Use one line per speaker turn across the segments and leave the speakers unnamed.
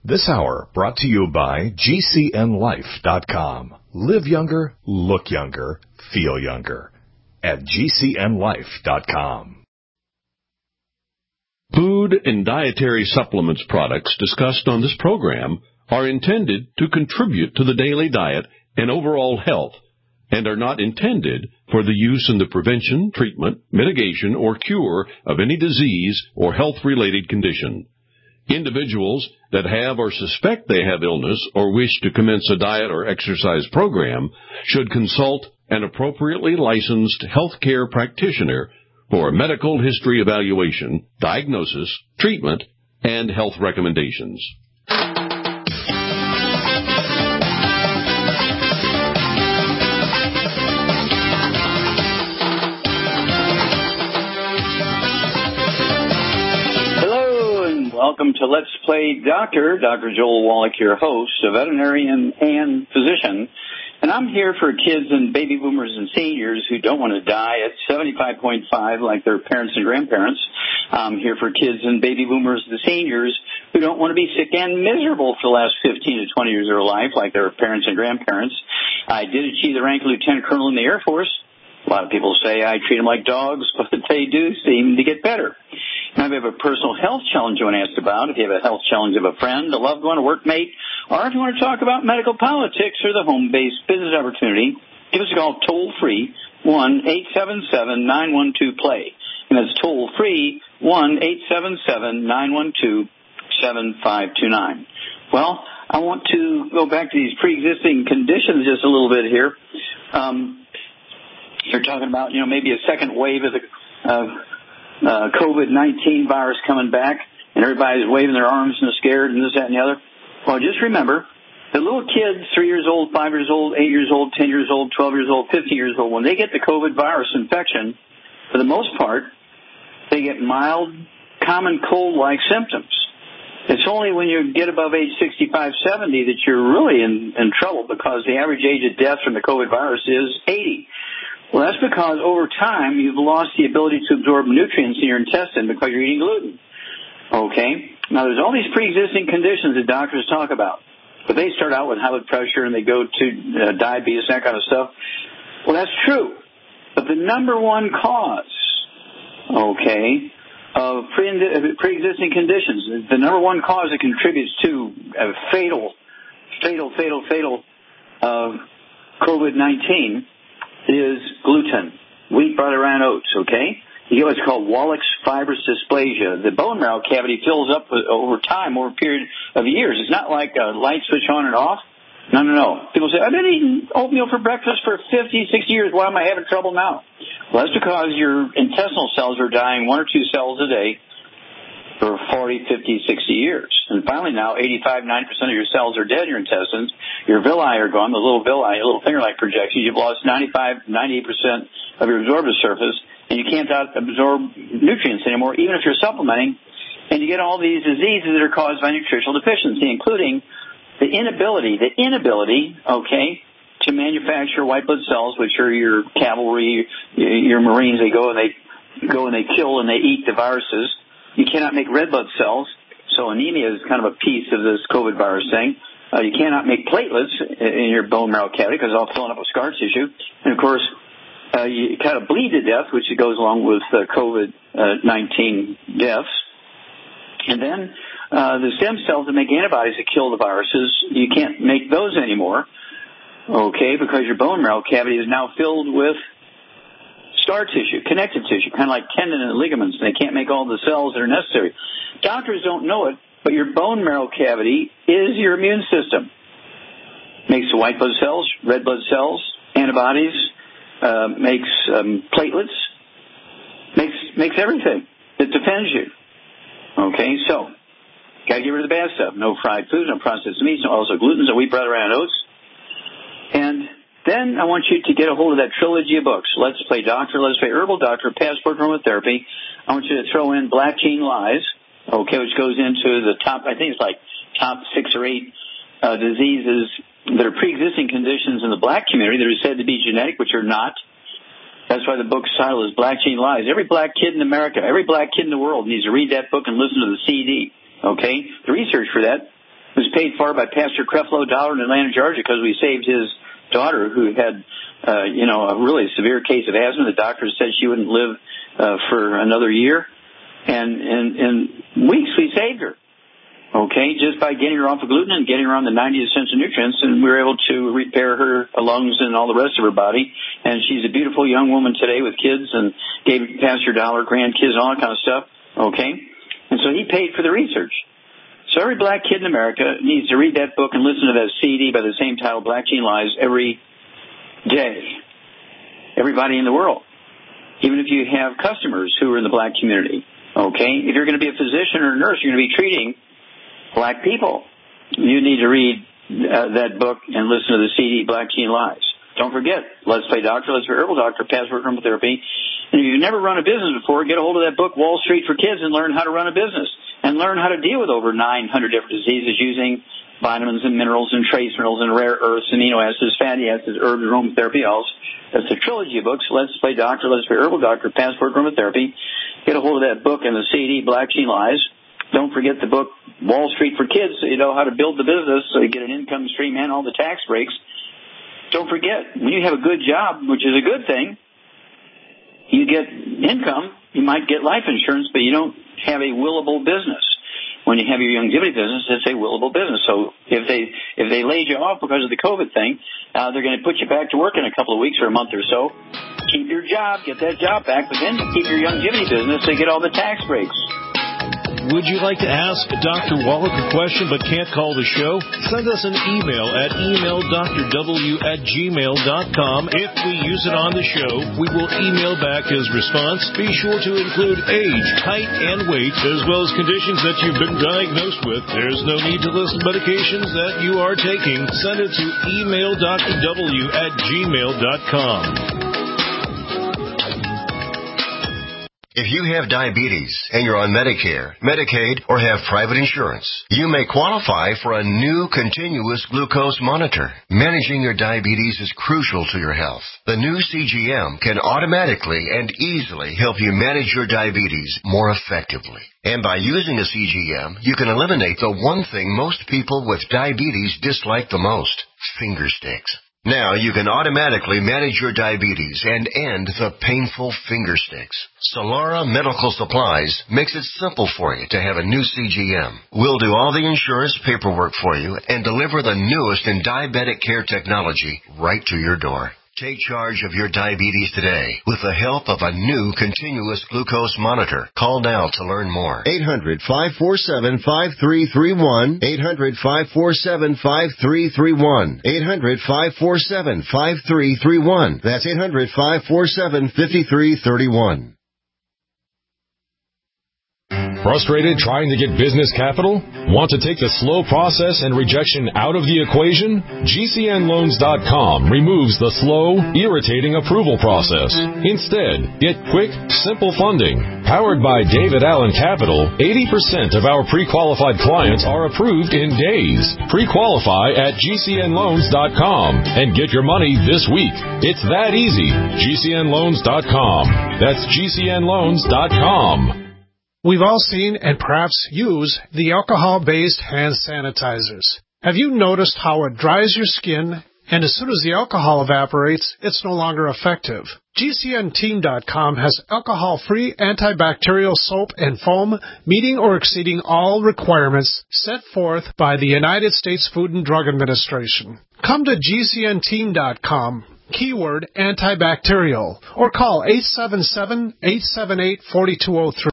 This hour brought to you by GCNLife.com. Live younger, look younger, feel younger at GCNLife.com.
Food and dietary supplements products discussed on this program are intended to contribute to the daily diet and overall health and are not intended for the use in the prevention, treatment, mitigation, or cure of any disease or health-related condition. Individuals that have or suspect they have illness or wish to commence a diet or exercise program should consult an appropriately licensed healthcare practitioner for a medical history evaluation, diagnosis, treatment, and health recommendations.
Welcome to Let's Play Doctor. Dr. Joel Wallach, your host, a veterinarian and physician. And I'm here for kids and baby boomers and seniors who don't want to die at 75.5 like their parents and grandparents. I'm here for kids and baby boomers and seniors who don't want to be sick and miserable for the last 15 to 20 years of their life like their parents and grandparents. I did achieve the rank of lieutenant colonel in the Air Force. A lot of people say I treat them like dogs, but they do seem to get better. Now, if you have a personal health challenge you want to ask about, if you have a health challenge of a friend, a loved one, a workmate, or if you want to talk about medical politics or the home-based business opportunity, give us a call toll-free, 1-877-912-PLAY. And that's toll-free, 1-877-912-7529. Well, I want to go back to these pre-existing conditions just a little bit here. You're talking about, maybe a second wave of the COVID-19 virus coming back, and everybody's waving their arms and scared and this, that, and the other. Well, just remember, the little kids, 3 years old, 5 years old, 8 years old, 10 years old, 12 years old, 15 years old, when they get the COVID virus infection, for the most part, they get mild, common cold-like symptoms. It's only when you get above age 65, 70 that you're really in trouble, because the average age of death from the COVID virus is 80. Well, that's because over time you've lost the ability to absorb nutrients in your intestine because you're eating gluten. Okay? Now, there's all these pre-existing conditions that doctors talk about. But they start out with high blood pressure and they go to diabetes, that kind of stuff. Well, that's true. But the number one cause, okay, of pre-existing conditions, the number one cause that contributes to a fatal COVID-19 is gluten, wheat, butter, and oats, okay? You get what's called Wallach's fibrous dysplasia. The bone marrow cavity fills up over time, over a period of years. It's not like a light switch on and off. No. People say, I've been eating oatmeal for breakfast for 50, 60 years. Why am I having trouble now? Well, that's because your intestinal cells are dying 1 or 2 cells a day for 40, 50, 60 years. And finally now, 85, 90% of your cells are dead in your intestines. Your villi are gone, the little villi, little finger-like projections. You've lost 95, 98% of your absorptive surface, and you can't absorb nutrients anymore, even if you're supplementing. And you get all these diseases that are caused by nutritional deficiency, including the inability, okay, to manufacture white blood cells, which are your cavalry, your Marines. They go and they kill and they eat the viruses. You cannot make red blood cells, so anemia is kind of a piece of this COVID virus thing. You cannot make platelets in your bone marrow cavity because it's all filling up with scar tissue. And, of course, you kind of bleed to death, which goes along with COVID-19 deaths. And then the stem cells that make antibodies that kill the viruses, you can't make those anymore, okay, because your bone marrow cavity is now filled with scar tissue, connective tissue, kind of like tendon and ligaments, and they can't make all the cells that are necessary. Doctors don't know it, but your bone marrow cavity is your immune system. Makes the white blood cells, red blood cells, antibodies, makes platelets, makes everything that defends you. Okay, so got to get rid of the bad stuff. No fried foods, no processed meats, no also gluten, no wheat, butter, and oats. And then I want you to get a hold of that trilogy of books. Let's Play Doctor, Let's Play Herbal Doctor, Passport to Aromatherapy. I want you to throw in Black Gene Lies, okay, which goes into the top, I think it's like top 6 or 8 diseases that are pre-existing conditions in the black community that are said to be genetic, which are not. That's why the book's title is Black Gene Lies. Every black kid in America, every black kid in the world needs to read that book and listen to the CD, okay? The research for that It was paid for by Pastor Creflo Dollar in Atlanta, Georgia, because we saved his daughter who had, a really severe case of asthma. The doctor said she wouldn't live for another year. And in weeks, we saved her. Okay, just by getting her off of gluten and getting her on the 90 essential nutrients, and we were able to repair her lungs and all the rest of her body. And she's a beautiful young woman today with kids and gave Pastor Dollar grandkids, all that kind of stuff. Okay, and so he paid for the research. So every black kid in America needs to read that book and listen to that CD by the same title, Black Gene Lies, every day. Everybody in the world, even if you have customers who are in the black community. Okay, if you're going to be a physician or a nurse, you're going to be treating black people, you need to read that book and listen to the CD, Black Gene Lies. Don't forget, Let's Play Doctor, Let's Play Herbal Doctor, Password Aromatherapy. And if you've never run a business before, get a hold of that book, Wall Street for Kids, and learn how to run a business. And learn how to deal with over 900 different diseases using vitamins and minerals and trace minerals and rare earths, amino acids, fatty acids, herbs, and aromatherapy. Also, that's a trilogy of books, Let's Play Doctor, Let's Play Herbal Doctor, Passport Aromatherapy. Get a hold of that book and the CD, Black Gene Lies. Don't forget the book, Wall Street for Kids, so you know how to build the business, so you get an income stream and all the tax breaks. Don't forget, when you have a good job, which is a good thing, you get income, you might get life insurance, but you don't have a willable business. When you have your Youngevity business, it's a willable business. So if they laid you off because of the COVID thing, they're going to put you back to work in a couple of weeks or a month or so. Keep your job, get that job back, but then keep your Youngevity business so you get all the tax breaks.
Would you like to ask Dr. Wallach a question but can't call the show? Send us an email at emaildrw@gmail.com. If we use it on the show, we will email back his response. Be sure to include age, height, and weight, as well as conditions that you've been diagnosed with. There's no need to list medications that you are taking. Send it to emaildrw@gmail.com.
If you have diabetes and you're on Medicare, Medicaid, or have private insurance, you may qualify for a new continuous glucose monitor. Managing your diabetes is crucial to your health. The new CGM can automatically and easily help you manage your diabetes more effectively. And by using a CGM, you can eliminate the one thing most people with diabetes dislike the most, finger sticks. Now you can automatically manage your diabetes and end the painful finger sticks. Solara Medical Supplies makes it simple for you to have a new CGM. We'll do all the insurance paperwork for you and deliver the newest in diabetic care technology right to your door. Take charge of your diabetes today with the help of a new continuous glucose monitor. Call now to learn more. 800-547-5331. 800-547-5331. 800-547-5331. That's 800-547-5331.
Frustrated trying to get business capital? Want to take the slow process and rejection out of the equation? GCNloans.com removes the slow, irritating approval process. Instead, get quick, simple funding. Powered by David Allen Capital, 80% of our pre-qualified clients are approved in days. Pre-qualify at GCNloans.com and get your money this week. It's that easy. GCNloans.com. That's GCNloans.com.
We've all seen and perhaps use the alcohol-based hand sanitizers. Have you noticed how it dries your skin, and as soon as the alcohol evaporates, it's no longer effective? GCNteam.com has alcohol-free antibacterial soap and foam meeting or exceeding all requirements set forth by the United States Food and Drug Administration. Come to GCNteam.com. Keyword antibacterial, or call 877-878-4203.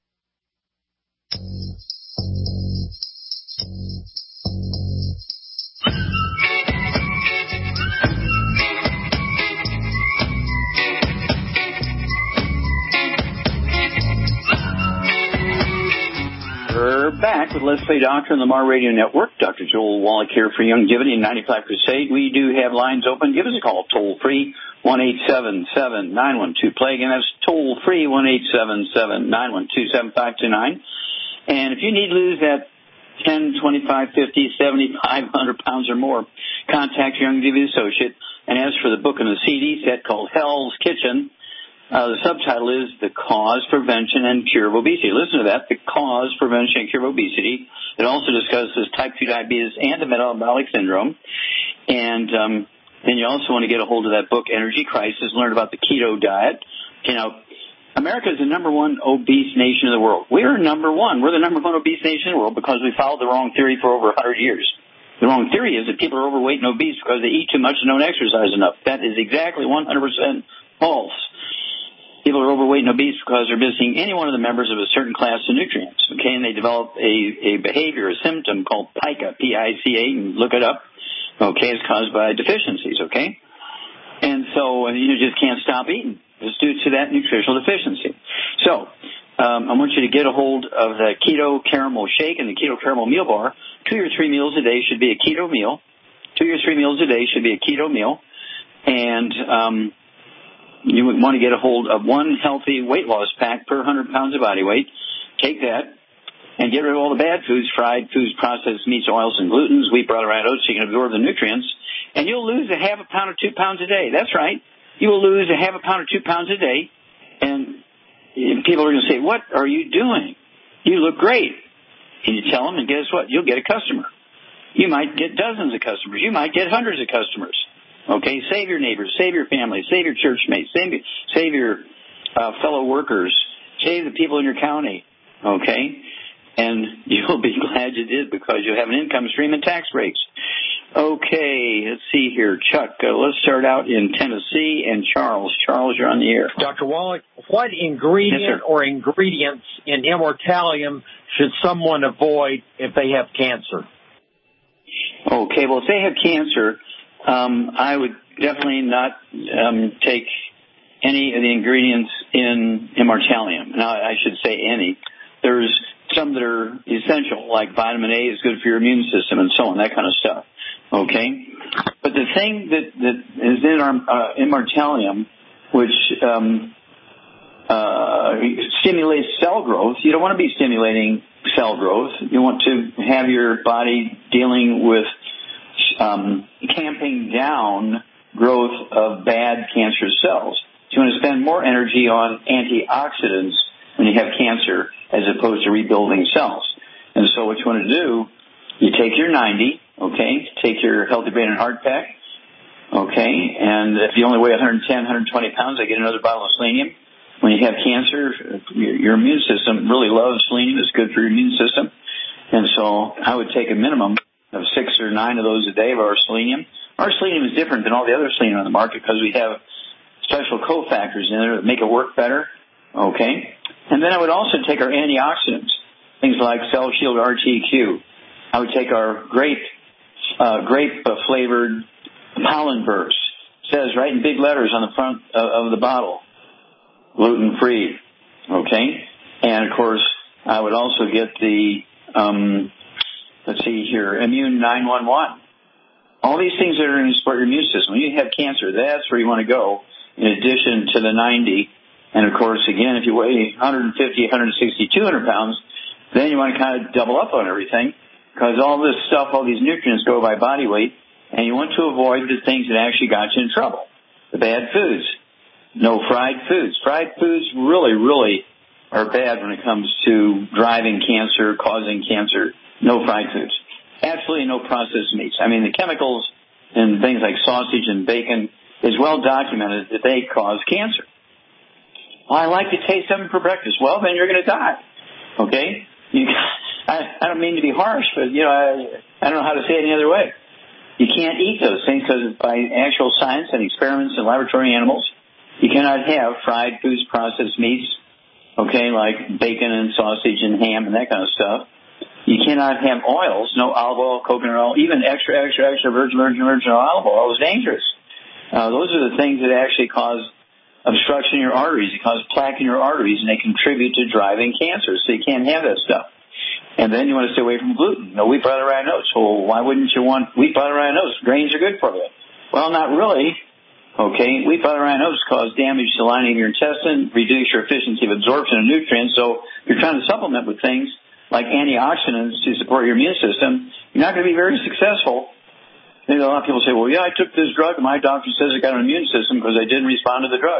We're back with Let's Play Doctor on the Mar Radio Network. Dr. Joel Wallach here for Youngevity and 95 Crusade. We do have lines open. Give us a call, toll-free, 1-877-912-PLAY. Again, that's toll-free, 1-877-912-7529. And if you need to lose that 10, 25, 50, 75, 100 pounds or more, contact your Youngevity associate and ask for the book and the CD set called Hell's Kitchen. The subtitle is The Cause, Prevention, and Cure of Obesity. Listen to that, The Cause, Prevention, and Cure of Obesity. It also discusses type 2 diabetes and the metabolic syndrome. And then you also want to get a hold of that book, Energy Crisis, learn about the keto diet. You know, America is the number one obese nation in the world. We're number one. We're the number one obese nation in the world because we followed the wrong theory for over 100 years. The wrong theory is that people are overweight and obese because they eat too much and don't exercise enough. That is exactly 100% false. People are overweight and obese because they're missing any one of the members of a certain class of nutrients, okay? And they develop a behavior, a symptom called PICA, P-I-C-A, and look it up, okay? It's caused by deficiencies, okay? And so you just can't stop eating. It's due to that nutritional deficiency. So I want you to get a hold of the Keto Caramel Shake and the Keto Caramel Meal Bar. 2 or 3 meals a day should be a keto meal. 2 or 3 meals a day should be a keto meal. And you would want to get a hold of one healthy weight loss pack per 100 pounds of body weight. Take that and get rid of all the bad foods, fried foods, processed meats, oils, and glutens, wheat, brown, rye, oats, so you can absorb the nutrients. And you'll lose a half a pound or 2 pounds a day. That's right. You will lose a half a pound or 2 pounds a day. And people are going to say, what are you doing? You look great. And you tell them, and guess what? You'll get a customer. You might get dozens of customers. You might get hundreds of customers. Okay, save your neighbors, save your family, save your church mates, save your fellow workers, save the people in your county, okay? And you'll be glad you did because you'll have an income stream and tax breaks. Okay, let's see here. Chuck, let's start out in Tennessee. And Charles. Charles, you're on the air.
Dr. Wallach, what ingredient or ingredients in Immortalium should someone avoid if they have cancer?
Okay, well, if they have cancer, I would definitely not take any of the ingredients in Immortalium. Now, I should say any. There's some that are essential, like vitamin A is good for your immune system and so on, that kind of stuff. Okay? But the thing that is in our Immortalium, which stimulates cell growth, you don't want to be stimulating cell growth. You want to have your body dealing with tamping down growth of bad cancerous cells. So you want to spend more energy on antioxidants when you have cancer as opposed to rebuilding cells. And so what you want to do, you take your 90, okay, take your Healthy Brain and Heart Pack, okay, and if you only weigh 110, 120 pounds, I get another bottle of selenium. When you have cancer, your immune system really loves selenium. It's good for your immune system. And so I would take a minimum of 6 or 9 of those a day of our selenium. Our selenium is different than all the other selenium on the market because we have special cofactors in there that make it work better, okay? And then I would also take our antioxidants, things like Cell Shield RTQ. I would take our grape-flavored pollen burst. It says right in big letters on the front of the bottle, gluten-free, okay? And, of course, I would also get the, let's see here, Immune 911. All these things that are going to support your immune system. When you have cancer, that's where you want to go in addition to the 90. And, of course, again, if you weigh 150, 160, 200 pounds, then you want to kind of double up on everything because all this stuff, all these nutrients go by body weight, and you want to avoid the things that actually got you in trouble, the bad foods. No fried foods. Fried foods really, really are bad when it comes to driving cancer, causing cancer. No fried foods. Absolutely no processed meats. I mean, the chemicals in things like sausage and bacon is well documented that they cause cancer. Well, I like to taste them for breakfast. Well, then you're going to die. Okay? I don't mean to be harsh, but, you know, I don't know how to say it any other way. You can't eat those things because by actual science and experiments in laboratory animals, you cannot have fried foods, processed meats, okay, like bacon and sausage and ham and that kind of stuff. You cannot have oils, no olive oil, coconut oil, even extra virgin olive oil is dangerous. Those are the things that actually cause obstruction in your arteries. It causes plaque in your arteries, and they contribute to driving cancer, so you can't have that stuff. And then you want to stay away from gluten. No wheat, butter, rye, and oats. Well, why wouldn't you want wheat, butter, rye, and oats? Grains are good for you. Well, not really. Okay, wheat, butter, rye, and oats cause damage to the lining of your intestine, reduce your efficiency of absorption of nutrients, so you're trying to supplement with things like antioxidants to support your immune system. You're not going to be very successful. Maybe a lot of people say, well, yeah, I took this drug, and my doctor says I got an immune system because I didn't respond to the drug.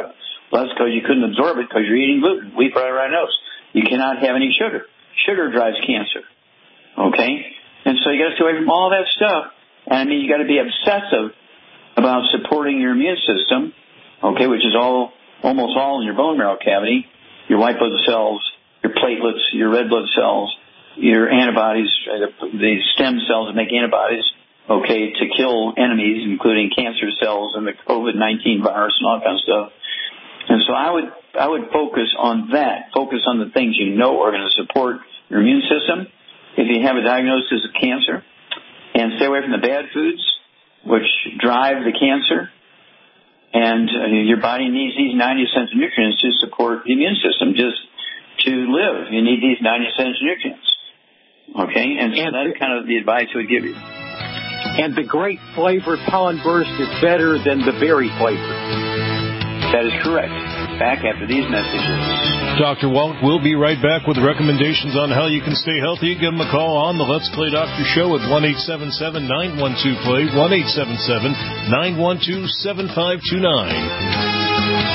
Well, that's because you couldn't absorb it because you're eating gluten, wheat, rye, rye oats. You cannot have any sugar. Sugar drives cancer. Okay? And so you got to stay away from all that stuff. And I mean, you got to be obsessive about supporting your immune system, okay, which is almost all in your bone marrow cavity, your white blood cells, your platelets, your red blood cells, your antibodies, the stem cells that make antibodies, okay, to kill enemies, including cancer cells and the COVID-19 virus and all that kind of stuff. And so I would focus on that. Focus on the things you know are going to support your immune system if you have a diagnosis of cancer, and stay away from the bad foods which drive the cancer. And your body needs these 90 essential nutrients to support the immune system. Just to live, you need these 90 essential nutrients. Okay? And so that's kind of the advice I would give you.
And the great flavored pollen burst is better than the berry flavor.
That is correct. Back after these messages.
Dr. Wallach will be right back with recommendations on how you can stay healthy. Give him a call on the Let's Play Doctor Show at 1-877-912-PLAY, 1-877-912-7529.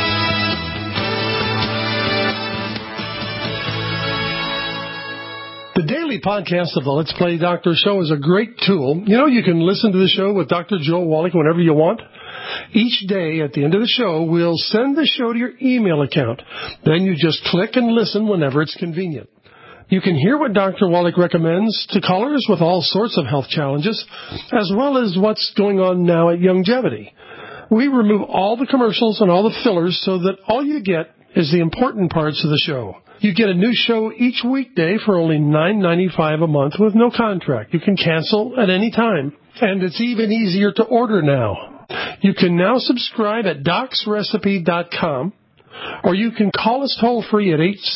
The daily podcast of the Let's Play Doctor Show is a great tool. You know, you can listen to the show with Dr. Joel Wallach whenever you want. Each day at the end of the show, we'll send the show to your email account. Then you just click and listen whenever it's convenient. You can hear what Dr. Wallach recommends to callers with all sorts of health challenges, as well as what's going on now at Youngevity. We remove all the commercials and all the fillers so that all you get is the important parts of the show. You get a new show each weekday for only $9.95 a month with no contract. You can cancel at any time. And it's even easier to order now. You can now subscribe at docsrecipe.com, or you can call us toll-free at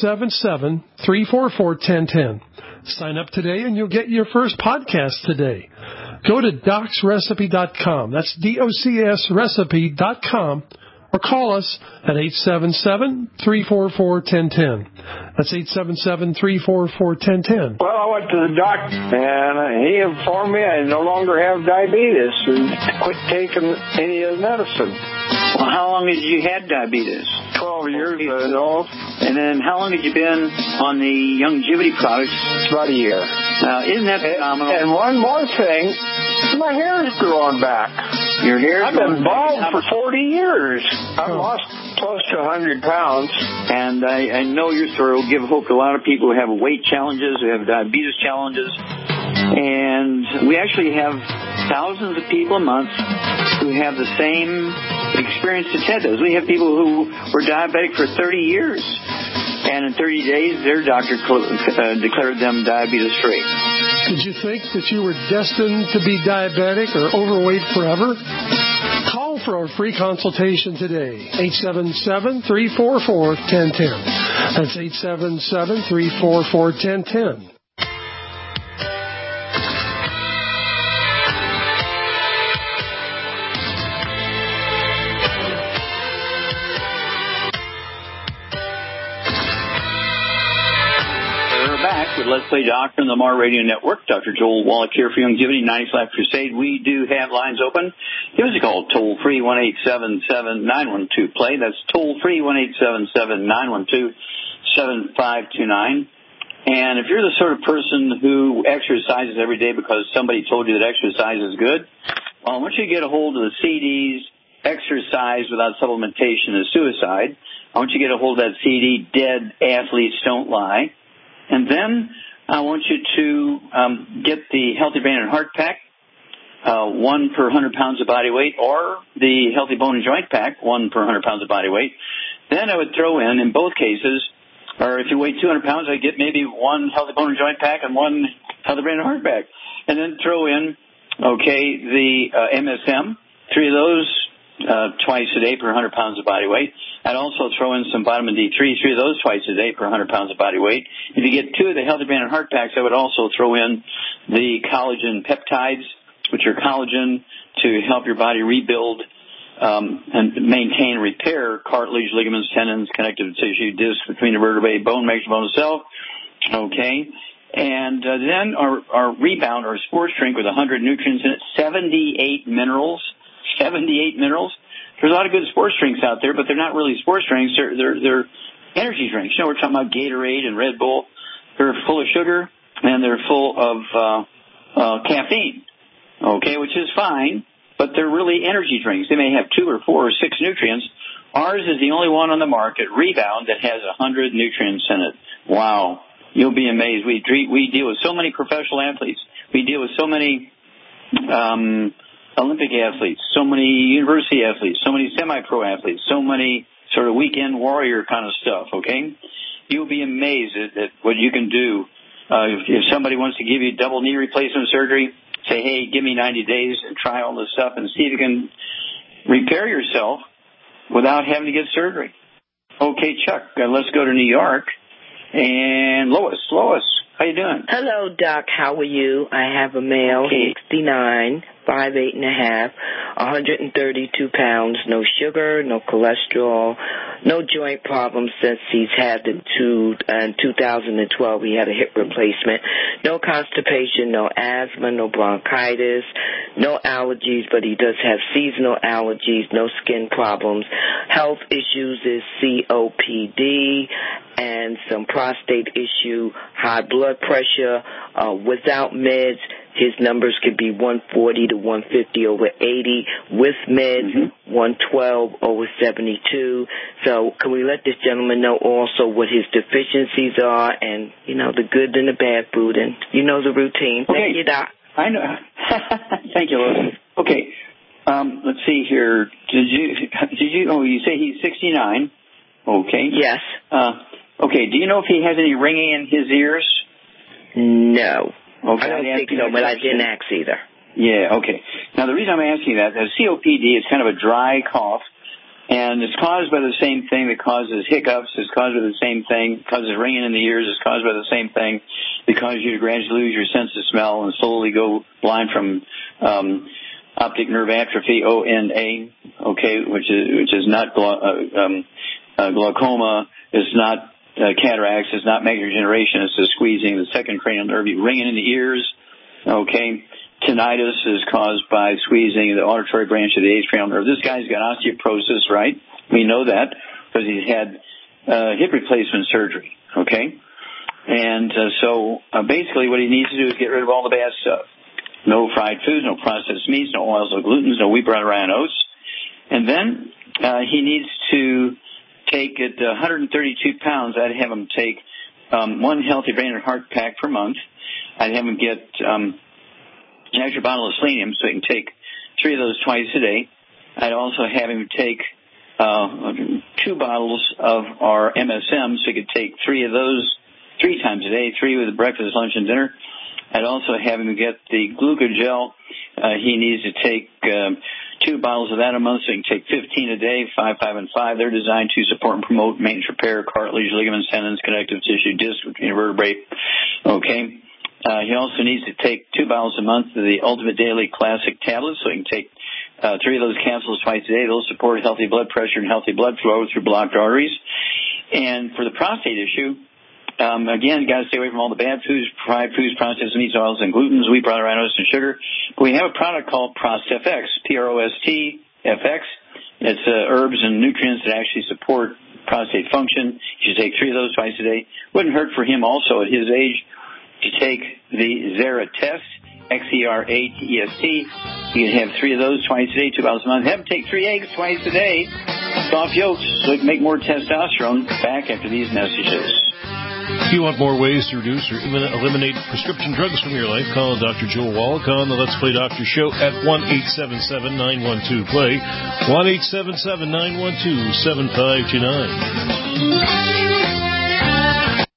877-344-1010. Sign up today and you'll get your first podcast today. Go to docsrecipe.com. That's DOCSrecipe.com. Or call us at 877-344-1010. That's 877-344-1010.
Well, I went to the doctor, and he informed me I no longer have diabetes and quit taking any of the medicine.
Well, how long had you had diabetes?
12 years, I know.
And then how long had you been on the Youngevity products?
About a year.
Now, isn't that phenomenal?
And one more thing, my hair is growing back.
Your hair is
I've been bald for 40 years. I've lost close to 100 pounds.
And I know your story will give hope to a lot of people who have weight challenges, who have diabetes challenges. And we actually have thousands of people a month who have the same experience that Ted does. We have people who were diabetic for 30 years. And in 30 days, their doctor declared them diabetes-free.
Did you think that you were destined to be diabetic or overweight forever? Call for a free consultation today. 877-344-1010. That's 877-344-1010.
Let's Play Doctor on the MAR Radio Network. Dr. Joel Wallach here for Youngevity 90s Life Crusade. We do have lines open. Give us a call, toll-free, 1-877-912-PLAY. That's toll-free, 1-877-912-7529. And if you're the sort of person who exercises every day because somebody told you that exercise is good, well, I want you to get a hold of the CDs, Exercise Without Supplementation is Suicide. I want you to get a hold of that CD, Dead Athletes Don't Lie. And then I want you to get the Healthy Brain and Heart Pack, 1 per 100 pounds of body weight, or the Healthy Bone and Joint Pack, 1 per 100 pounds of body weight. Then I would throw in both cases, or if you weigh 200 pounds, I'd get maybe 1 Healthy Bone and Joint Pack and 1 Healthy Brain and Heart Pack. And then throw in, the MSM, 3 of those twice a day per 100 pounds of body weight. I'd also throw in some vitamin D3, 3 of those twice a day per 100 pounds of body weight. If you get 2 of the Healthy Brain and Heart Packs, I would also throw in the collagen peptides, which are collagen to help your body rebuild and maintain and repair cartilage, ligaments, tendons, connective tissue, discs between the vertebrae, bone makes bone itself. Okay. And then our Rebound, our sports drink with 100 nutrients in it, 78 minerals. 78 minerals. There's a lot of good sports drinks out there, but they're not really sports drinks. They're energy drinks. You know, we're talking about Gatorade and Red Bull. They're full of sugar and they're full of caffeine. Okay, which is fine, but they're really energy drinks. They may have 2 or 4 or 6 nutrients. Ours is the only one on the market, Rebound, that has 100 nutrients in it. Wow. You'll be amazed. We deal with so many professional athletes. We deal with so many Olympic athletes, so many university athletes, so many semi-pro athletes, so many sort of weekend warrior kind of stuff, okay? You'll be amazed at what you can do. If somebody wants to give you double knee replacement surgery, say, hey, give me 90 days and try all this stuff and see if you can repair yourself without having to get surgery. Okay, Chuck, let's go to New York. And Lois, how you doing?
Hello, Doc. How are you? I have a male, 69, 5'8.5", 132 pounds, no sugar, no cholesterol, no joint problems since he's had in 2012 he had a hip replacement, no constipation, no asthma, no bronchitis, no allergies, but he does have seasonal allergies, no skin problems. Health issues is COPD and some prostate issue, high blood pressure, without meds. His numbers could be 140 to 150 over 80. With meds, 112 over 72. So can we let this gentleman know also what his deficiencies are and, you know, the good and the bad food and, you know, the routine.
Okay.
Thank you, Doc.
I know. Thank you, Lois. Okay. Let's see here. Did you, you say he's 69. Okay.
Yes.
Okay. Do you know if he has any ringing in his ears?
No.
Okay.
I don't think so, but I didn't ask either.
Yeah, okay. Now, the reason I'm asking that is COPD is kind of a dry cough, and it's caused by the same thing that causes hiccups. It's caused by the same thing, causes ringing in the ears. It's caused by the same thing that causes you to gradually lose your sense of smell and slowly go blind from optic nerve atrophy, ONA, okay, which is not glaucoma. It's not cataracts, it's not macular degeneration, it's the squeezing the second cranial nerve, ringing in the ears, okay? Tinnitus is caused by squeezing the auditory branch of the eighth cranial nerve. This guy's got osteoporosis, right? We know that because he's had hip replacement surgery, okay? And so basically what he needs to do is get rid of all the bad stuff. No fried foods, no processed meats, no oils, no glutens, no wheat, bran, rye, and oats. And then he needs to take at 132 pounds, I'd have him take one healthy brain and heart pack per month. I'd have him get an extra bottle of selenium so he can take 3 of those twice a day. I'd also have him take 2 bottles of our MSM so he could take 3 of those 3 times a day, 3 with breakfast, lunch, and dinner. I'd also have him get the glucogel. He needs to take 2 bottles of that a month, so he can take 15 a day, 5, 5, and 5. They're designed to support and promote maintenance repair, cartilage, ligaments, tendons, connective tissue, disc between vertebrae. Okay. He also needs to take 2 bottles a month of the Ultimate Daily Classic tablets, so he can take 3 of those capsules twice a day. Those support healthy blood pressure and healthy blood flow through blocked arteries. And for the prostate issue, again, you got to stay away from all the bad foods, fried foods, processed meats, oils, and glutens, wheat, bran, rye, oats, and sugar. But we have a product called ProstFX, PROSTFX. It's herbs and nutrients that actually support prostate function. You should take 3 of those twice a day. Wouldn't hurt for him also at his age to take the Xeratest, XERATEST. You can have 3 of those twice a day, 2 bottles a month. Have him take 3 eggs twice a day, soft yolks, so he can make more testosterone. Back after these messages.
If you want more ways to reduce or eliminate prescription drugs from your life, call Dr. Joel Wallach on the Let's Play Doctor Show at 1-877-912-PLAY, 1-877-912-7529.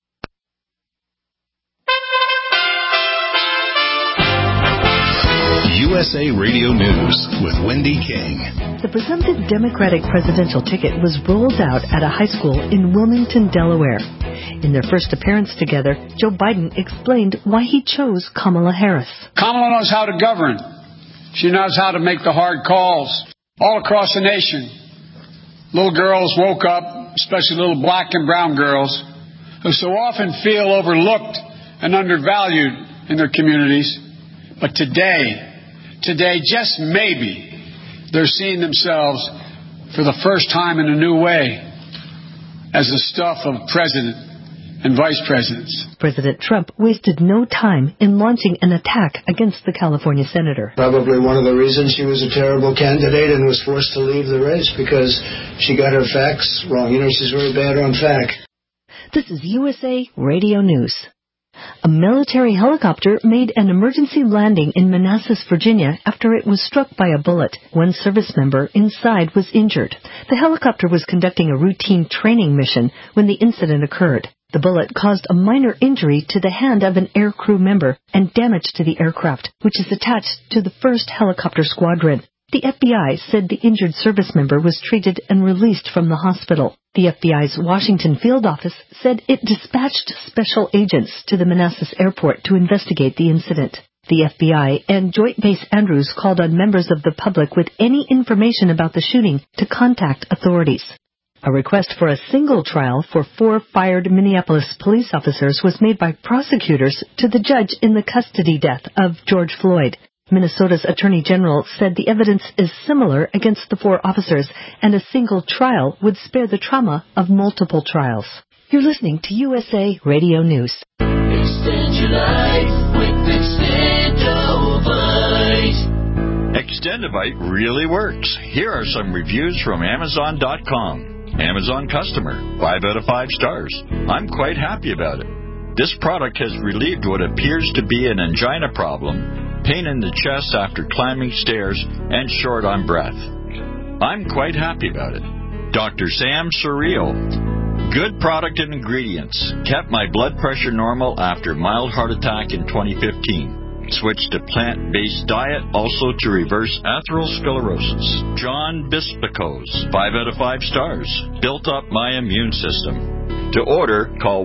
USA Radio News with Wendy King.
The presumptive Democratic presidential ticket was rolled out at a high school in Wilmington, Delaware. In their first appearance together, Joe Biden explained why he chose Kamala Harris.
Kamala knows how to govern. She knows how to make the hard calls. All across the nation, little girls woke up, especially little black and brown girls, who so often feel overlooked and undervalued in their communities. But today, just maybe, they're seeing themselves for the first time in a new way as the stuff of president and vice presidents.
President Trump wasted no time in launching an attack against the California senator.
Probably one of the reasons she was a terrible candidate and was forced to leave the race, because she got her facts wrong. You know, she's very bad on facts.
This is USA Radio News. A military helicopter made an emergency landing in Manassas, Virginia, after it was struck by a bullet. One service member inside was injured. The helicopter was conducting a routine training mission when the incident occurred. The bullet caused a minor injury to the hand of an aircrew member and damage to the aircraft, which is attached to the 1st Helicopter Squadron. The FBI said the injured service member was treated and released from the hospital. The FBI's Washington field office said it dispatched special agents to the Manassas airport to investigate the incident. The FBI and Joint Base Andrews called on members of the public with any information about the shooting to contact authorities. A request for a single trial for 4 fired Minneapolis police officers was made by prosecutors to the judge in the custody death of George Floyd. Minnesota's Attorney General said the evidence is similar against the 4 officers, and a single trial would spare the trauma of multiple trials. You're listening to USA Radio News.
Extend your life with Extendovite. Extendovite really works. Here are some reviews from Amazon.com. Amazon customer, 5 out of 5 stars. I'm quite happy about it. This product has relieved what appears to be an angina problem, pain in the chest after climbing stairs, and short on breath. I'm quite happy about it. Dr. Sam Surreal. Good product and ingredients. Kept my blood pressure normal after mild heart attack in 2015. Switched to plant-based diet, also to reverse atherosclerosis. John Bispicos, 5 out of 5 stars. Built up my immune system. To order, call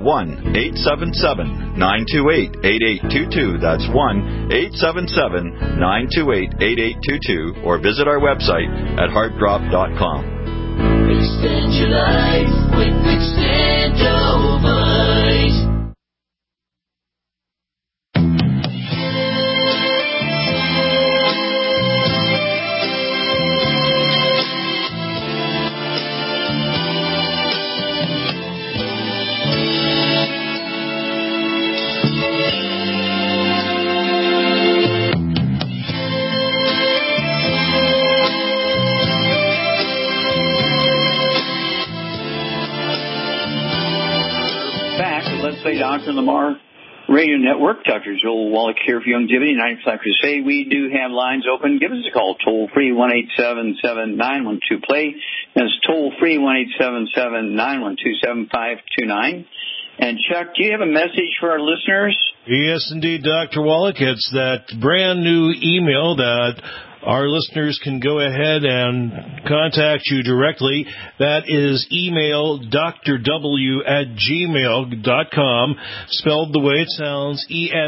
1-877-928-8822. That's 1-877-928-8822. Or visit our website at heartdrop.com. Extend your life with Extendovite.
Let's Play Doctor on the Lamar Radio Network. Dr. Joel Wallach here for Youngevity, 95 Crusade. We do have lines open. Give us a call, toll-free, 1-877-912-PLAY. That's toll-free, 1-877-912-7529. And Chuck, do you have a message for our listeners?
Yes, indeed, Dr. Wallach. It's that brand new email that our listeners can go ahead and contact you directly. That is email drw@gmail.com, spelled the way it sounds,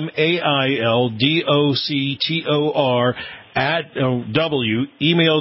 emaildoctor @w, email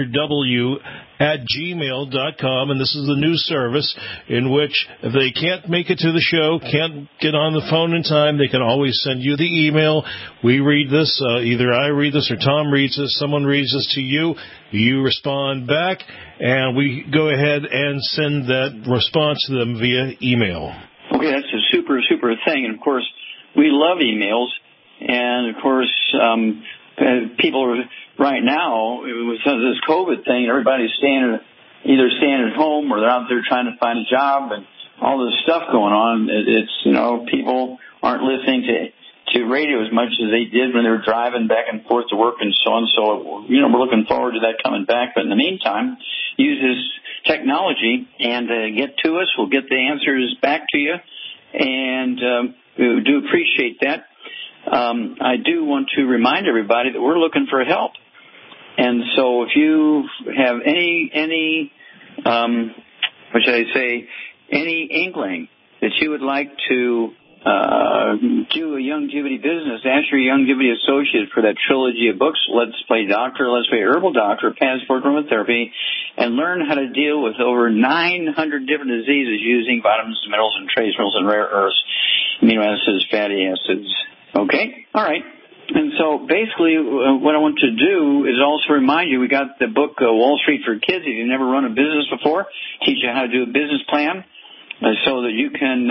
drw@gmail.com, and this is the new service in which if they can't make it to the show, can't get on the phone in time, they can always send you the email. We read this, either I read this or Tom reads this, someone reads this to you, you respond back, and we go ahead and send that response to them via email.
Okay, that's a super, super thing, and of course, we love emails, and of course, people right now, with this COVID thing, everybody's either staying at home or they're out there trying to find a job and all this stuff going on. It's, people aren't listening to radio as much as they did when they were driving back and forth to work and so on. So, we're looking forward to that coming back. But in the meantime, use this technology and get to us. We'll get the answers back to you. And we do appreciate that. I do want to remind everybody that we're looking for help. And so if you have any inkling that you would like to do a Youngevity business, ask your Youngevity associate for that trilogy of books, Let's Play Doctor, Let's Play Herbal Doctor, Passport Aromatherapy, and learn how to deal with over 900 different diseases using vitamins, minerals, and trace minerals and rare earths, amino acids, fatty acids. Okay? All right. And so basically what I want to do is also remind you, we got the book Wall Street for Kids. If you've never run a business before, teach you how to do a business plan so that you can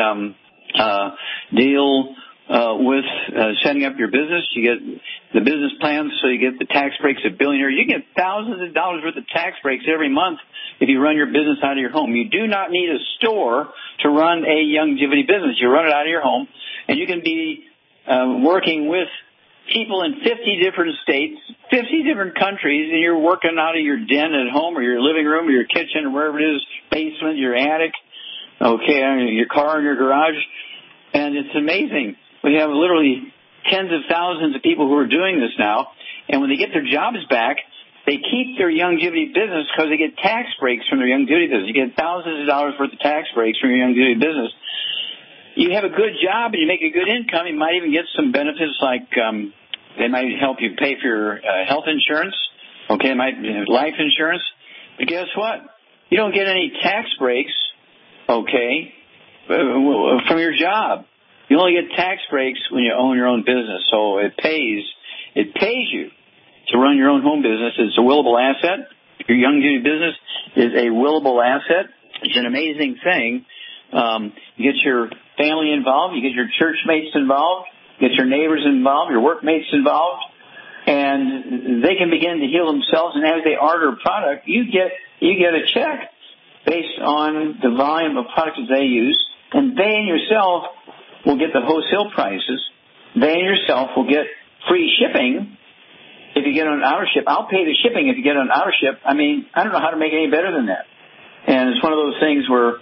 deal with setting up your business. You get the business plan, so you get the tax breaks of billionaires. You get thousands of dollars worth of tax breaks every month if you run your business out of your home. You do not need a store to run a Youngevity business. You run it out of your home, and you can be working with people in 50 different states, 50 different countries, and you're working out of your den at home or your living room or your kitchen or wherever it is, basement, your attic, your car in your garage. And it's amazing. We have literally tens of thousands of people who are doing this now, and when they get their jobs back, they keep their Youngevity business because they get tax breaks from their Youngevity business. You get thousands of dollars worth of tax breaks from your Youngevity business. You have a good job and you make a good income, you might even get some benefits like they might help you pay for your health insurance, life insurance. But guess what? You don't get any tax breaks, from your job. You only get tax breaks when you own your own business. So it pays you to run your own home business. It's a willable asset. Your Youngevity business is a willable asset. It's an amazing thing. You get your family involved, you get your church mates involved, you get your neighbors involved, your workmates involved, and they can begin to heal themselves. And as they order a product, you get a check based on the volume of products that they use, and they and yourself will get the wholesale prices. They and yourself will get free shipping if you get on outer ship. I'll pay the shipping if you get on outer ship. I mean, I don't know how to make it any better than that. And it's one of those things where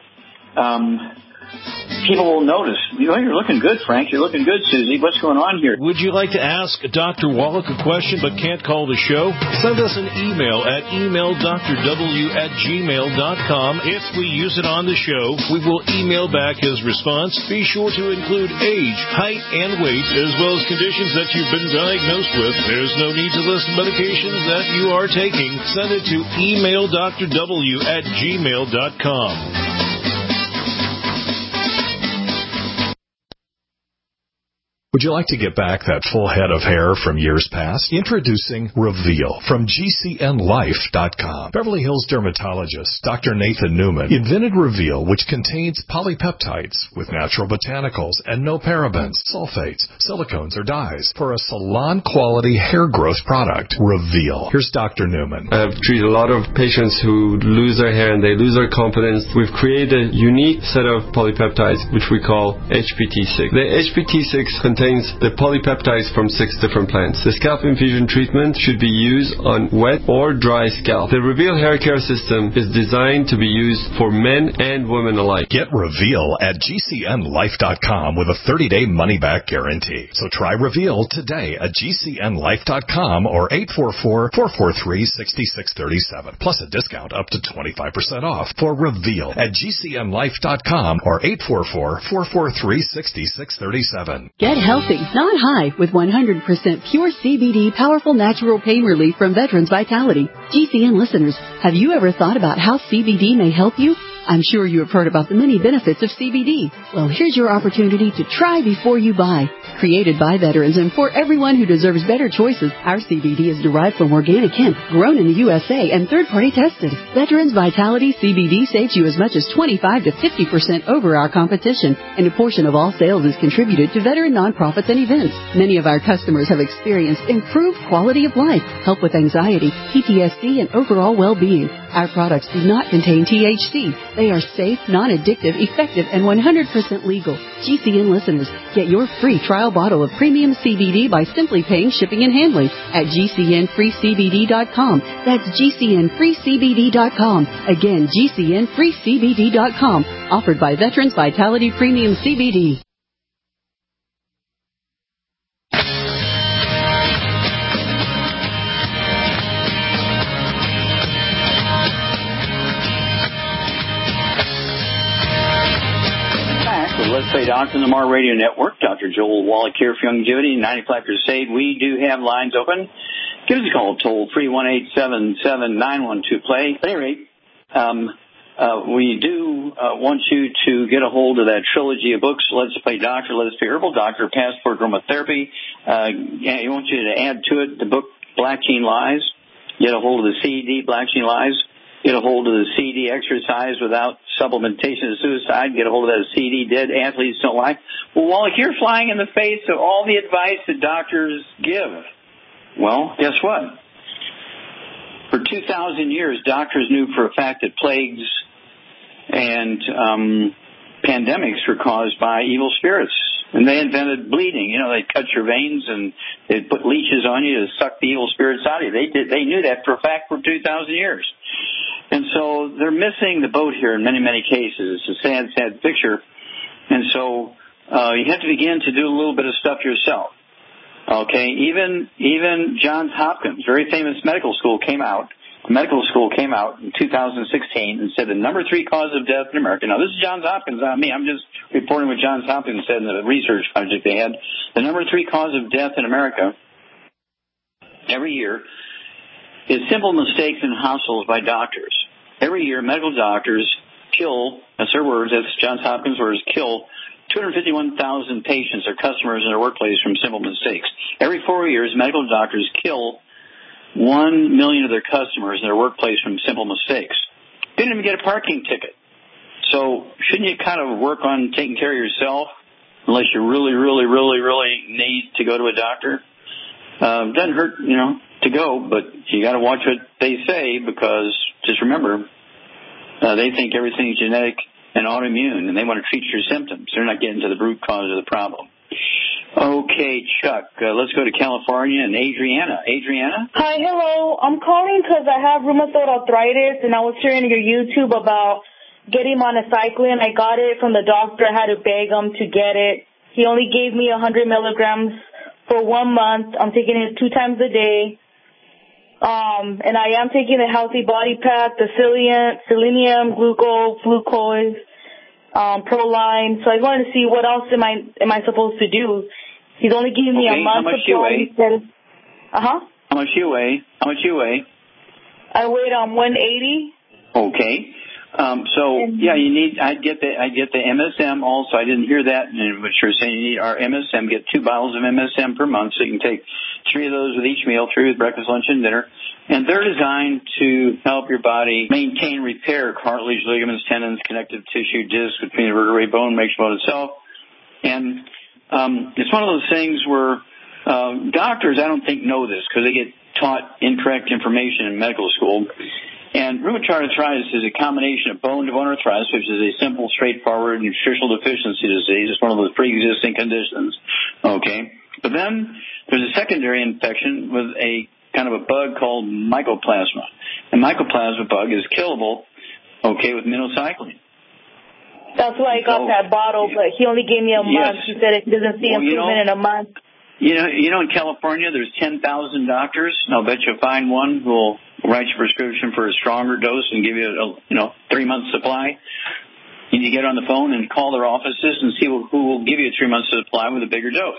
people will notice. You're looking good, Frank. You're looking good, Susie. What's going on here?
Would you like to ask Dr. Wallach a question but can't call the show? Send us an email at emaildrw@gmail.com. If we use it on the show, we will email back his response. Be sure to include age, height, and weight, as well as conditions that you've been diagnosed with. There's no need to list medications that you are taking. Send it to emaildrw@gmail.com.
Would you like to get back that full head of hair from years past? Introducing Reveal from GCNLife.com. Beverly Hills dermatologist Dr. Nathan Newman invented Reveal, which contains polypeptides with natural botanicals and no parabens, sulfates, silicones, or dyes for a salon-quality hair growth product. Reveal. Here's Dr. Newman.
I've treated a lot of patients who lose their hair and they lose their confidence. We've created a unique set of polypeptides, which we call HPT6. The HPT6 contains the polypeptides from 6 different plants. The scalp infusion treatment should be used on wet or dry scalp. The Reveal hair care system is designed to be used for men and women alike.
Get Reveal at GCNLife.com with a 30-day money-back guarantee. So try Reveal today at GCNLife.com or 844-443-6637. Plus a discount up to 25% off for Reveal at GCNLife.com or 844-443-6637.
Get healthy, not high, with 100% pure CBD powerful natural pain relief from Veterans Vitality. GCN listeners, have you ever thought about how CBD may help you? I'm sure you have heard about the many benefits of CBD. Well, here's your opportunity to try before you buy. Created by veterans and for everyone who deserves better choices, our CBD is derived from organic hemp, grown in the USA, and third-party tested. Veterans Vitality CBD saves you as much as 25 to 50% over our competition, and a portion of all sales is contributed to veteran nonprofits and events. Many of our customers have experienced improved quality of life, help with anxiety, PTSD, and overall well-being. Our products do not contain THC. They are safe, non-addictive, effective, and 100% legal. GCN listeners, get your free trial bottle of premium CBD by simply paying shipping and handling at GCNFreeCBD.com. That's GCNFreeCBD.com. Again, GCNFreeCBD.com. Offered by Veterans Vitality Premium CBD.
Let's Say Doctor on the Mar Radio Network. Dr. Joel Wallach here for Youngevity, 95 Crusade. We do have lines open. Give us a call, toll free 1-877-912-PLAY. At any rate, we do want you to get a hold of that trilogy of books, Let's Play Doctor, Let's Play Herbal Doctor, Passport Aromatherapy. We want you to add to it the book Black Gene Lies. Get a hold of the CD, Black Gene Lies. Get a hold of the CD, Exercise Without Supplementation of Suicide. Get a hold of that CD, Dead Athletes Don't Lie. Well, Wallach, you're flying in the face of all the advice that doctors give. Well, guess what? For 2,000 years, doctors knew for a fact that plagues and pandemics were caused by evil spirits. And they invented bleeding. They'd cut your veins and they'd put leeches on you to suck the evil spirits out of you. They knew that for a fact for 2,000 years. And so they're missing the boat here in many, many cases. It's a sad, sad picture. And so you have to begin to do a little bit of stuff yourself. Okay, even Johns Hopkins, very famous medical school, came out in 2016 and said the number 3 cause of death in America. Now, this is Johns Hopkins, not me. I'm just reporting what Johns Hopkins said in the research project they had. The number 3 cause of death in America every year is simple mistakes in hospitals by doctors. Every year, medical doctors kill, that's their words, that's Johns Hopkins' words, kill 251,000 patients or customers in their workplace from simple mistakes. Every 4 years, medical doctors kill 1 million of their customers in their workplace from simple mistakes. They didn't even get a parking ticket. So shouldn't you kind of work on taking care of yourself unless you really, really, really, really need to go to a doctor? It doesn't hurt, to go, but you got to watch what they say because just remember, they think everything's genetic and autoimmune, and they want to treat your symptoms. They're not getting to the root cause of the problem. Okay, Chuck, let's go to California and Adriana. Adriana?
Hi, hello. I'm calling because I have rheumatoid arthritis, and I was hearing your YouTube about getting monocycline. I got it from the doctor. I had to beg him to get it. He only gave me 100 milligrams for 1 month. I'm taking it 2 times a day. And I am taking the Healthy Body Pack, the selenium, glucose, Proline. So I wanted to see what else am I supposed to do. He's only giving me a month
supply. How much do you weigh? How much do you weigh?
I weighed 180.
Okay. I'd get the MSM also. I didn't hear that, but you're saying you need our MSM. Get 2 bottles of MSM per month, so you can take 3 of those with each meal, 3 with breakfast, lunch, and dinner. And they're designed to help your body maintain repair cartilage, ligaments, tendons, connective tissue, discs between the vertebrae, bone, makes bone itself. And it's one of those things where doctors, I don't think, know this because they get taught incorrect information in medical school. And rheumatoid arthritis is a combination of bone-to-bone arthritis, which is a simple, straightforward nutritional deficiency disease. It's one of those pre-existing conditions. Okay? But then there's a secondary infection with a kind of a bug called mycoplasma. And mycoplasma bug is killable, with minocycline.
That's why I got that bottle, but he only gave me a month. He said it doesn't see improvement in a month.
In California, there's 10,000 doctors, and I'll bet you'll find one who will write you a prescription for a stronger dose and give you a 3-month supply. You need to get on the phone and call their offices and see who will give you a 3 month supply with a bigger dose.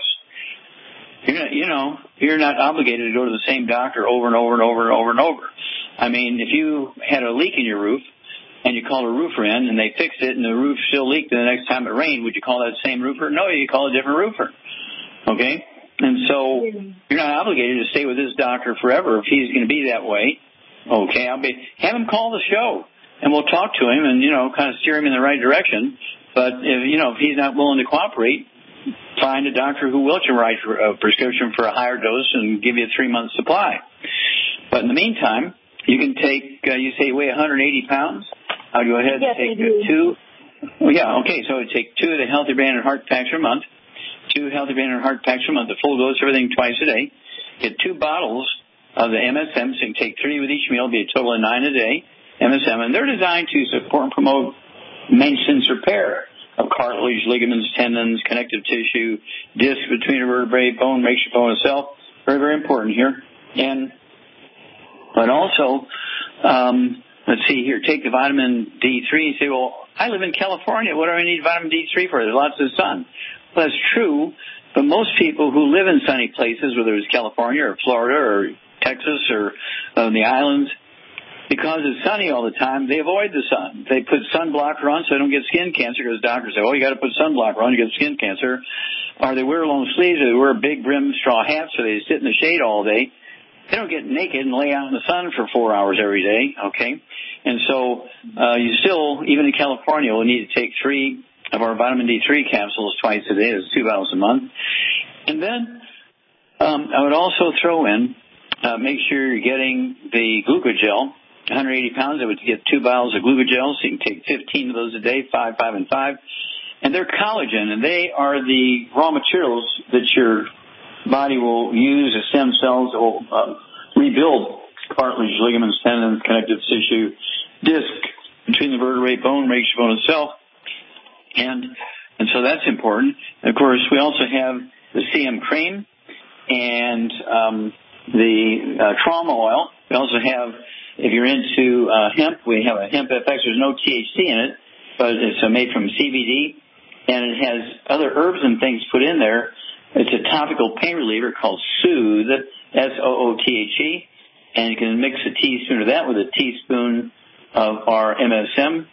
You're not obligated to go to the same doctor over and over and over and over and over. I mean, if you had a leak in your roof and you called a roofer in and they fixed it and the roof still leaked the next time it rained, would you call that same roofer? No, you call a different roofer. Okay? And so you're not obligated to stay with this doctor forever if he's going to be that way. Okay? Have him call the show and we'll talk to him and, kind of steer him in the right direction. But, if he's not willing to cooperate, find a doctor who will write a prescription for a higher dose and give you a 3 month supply. But in the meantime, you can take, you say you weigh 180 pounds? I'll go ahead and take 2. Well, yeah, okay, so take 2 of the Healthy Brain and Heart Packs per month. 2 Healthy Brain and Heart Packs per month, the full dose, everything twice a day. Get 2 bottles of the MSM, so you can take 3 with each meal, be a total of 9 a day, MSM. And they're designed to support and promote maintenance repair of cartilage, ligaments, tendons, connective tissue, discs between the vertebrae, bone, makes your bone itself. Very, very important here. But also, let's see here, take the vitamin D3 and say, well, I live in California. What do I need vitamin D3 for? There's lots of sun. Well, that's true, but most people who live in sunny places, whether it's California or Florida or Texas or the islands, because it's sunny all the time, they avoid the sun. They put sunblocker on so they don't get skin cancer, because doctors say, you got to put sunblocker on, you get skin cancer. Or they wear long sleeves, or they wear big brim straw hats, so they sit in the shade all day. They don't get naked and lay out in the sun for 4 hours every day, okay? And so you still, even in California, will need to take 3 of our vitamin D3 capsules twice a day. That's 2 bottles a month. And then I would also throw in, make sure you're getting the glucogel. 180 pounds, I would get 2 bottles of glucogel, so you can take 15 of those a day, 5, 5, and 5. And they're collagen, and they are the raw materials that your body will use as stem cells that will rebuild cartilage, ligaments, tendons, connective tissue, disc between the vertebrae, bone, makes your bone itself. And so that's important. And of course, we also have the CM cream and the trauma oil. We also have, if you're into hemp, we have a Hemp FX. There's no THC in it, but it's made from CBD, and it has other herbs and things put in there. It's a topical pain reliever called Soothe, S-O-O-T-H-E, and you can mix a teaspoon of that with a teaspoon of our MSM,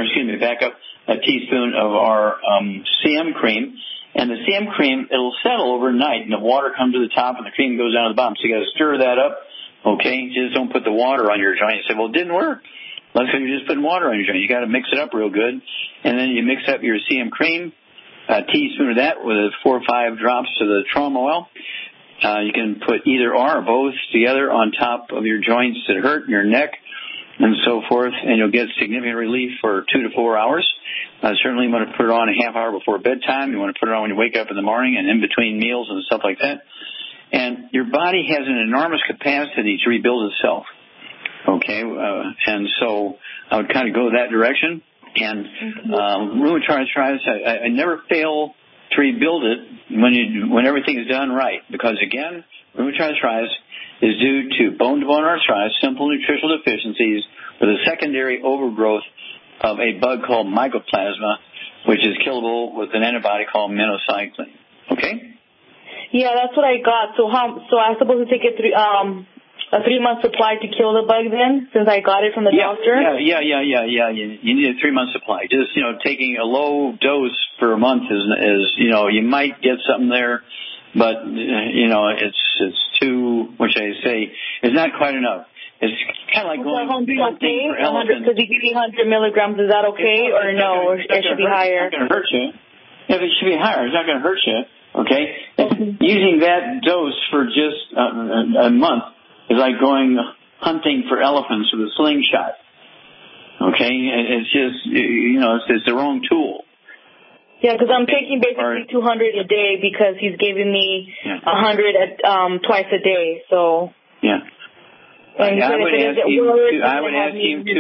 a teaspoon of our CM cream. And the CM cream, it'll settle overnight, and the water comes to the top, and the cream goes down to the bottom. So you got to stir that up, okay? Just don't put the water on your joint. You say, well, it didn't work. Let's say you're just putting water on your joint. You got to mix it up real good, and then you mix up your CM cream, a teaspoon of that with 4 or 5 drops of the trauma oil. You can put either or both together on top of your joints that hurt, your neck, and so forth, and you'll get significant relief for 2 to 4 hours. Certainly you want to put it on a half hour before bedtime. You want to put it on when you wake up in the morning and in between meals and stuff like that. And your body has an enormous capacity to rebuild itself. Okay, and so I would kind of go that direction. And rheumatoid arthritis, I never fail to rebuild it when everything is done right. Because again, rheumatoid arthritis is due to bone-to-bone arthritis, simple nutritional deficiencies, with a secondary overgrowth of a bug called mycoplasma, which is killable with an antibody called minocycline. Okay?
Yeah, that's what I got. So I'm supposed to take a 3-month supply to kill the bug then, since I got it from the doctor?
Yeah. You need a 3-month supply. Just, taking a low dose for a month is you might get something there, but, it's too, which I say, is not quite enough. It's kind of like going hunting for elephants.
Because you give me 100 milligrams, is that okay, or no? Or it should be higher?
It's not going to hurt you. If it should be higher, it's not going to hurt you. Okay? Using that dose for just a month is like going hunting for elephants with a slingshot. Okay? It's just, it's the wrong tool.
Yeah, because I'm taking basically 200 a day because he's giving me 100 twice a day. So
yeah. I would ask